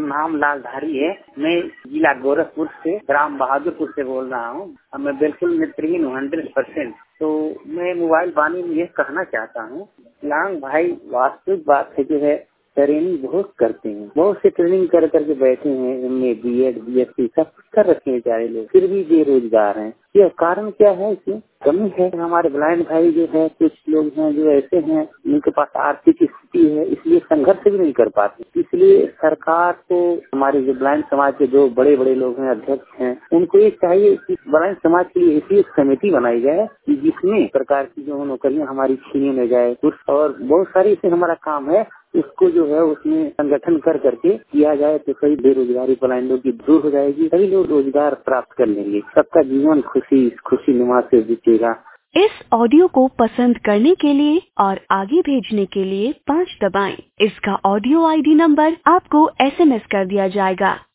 नाम लालधारी है। मैं जिला गोरखपुर से, ग्राम बहादुरपुर से बोल रहा हूँ। मैं बिल्कुल नेत्रहीन हूँ 100%। तो मैं मोबाइल वाणी में ये कहना चाहता हूँ, लांग भाई वास्तविक बात है जो है ट्रेनिंग बहुत करते हैं, बहुत से ट्रेनिंग कर करके बैठे हैं, एमए, बीएड, बीएससी सब कुछ कर रखे हैं सारे लोग, फिर भी बेरोजगार हैं। यह कारण क्या है? इसमें कमी है। हमारे ब्लाइंड भाई जो है, कुछ लोग हैं जो ऐसे हैं, उनके पास आर्थिक स्थिति है, इसलिए संघर्ष भी नहीं कर पाते। इसलिए सरकार को, हमारे जो ब्लाइंड समाज के जो बड़े बड़े लोग हैं, अध्यक्ष हैं, उनको ये चाहिए कि ब्लाइंड समाज के लिए ऐसी एक समिति बनाई जाए कि जिसमें प्रकार की जो नौकरियां हमारी छीनी न जाए, और बहुत सारी इससे हमारा काम है, उसको जो है उसमें संगठन कर करके किया जाए तो सही बेरोजगारी ब्लाइंडों की दूर हो जाएगी, सभी लोग रोजगार प्राप्त कर लेंगे, सबका जीवन खुशी नुमा से बीतेगा। इस ऑडियो को पसंद करने के लिए और आगे भेजने के लिए 5 दबाएं। इसका ऑडियो आईडी नंबर आपको SMS कर दिया जाएगा।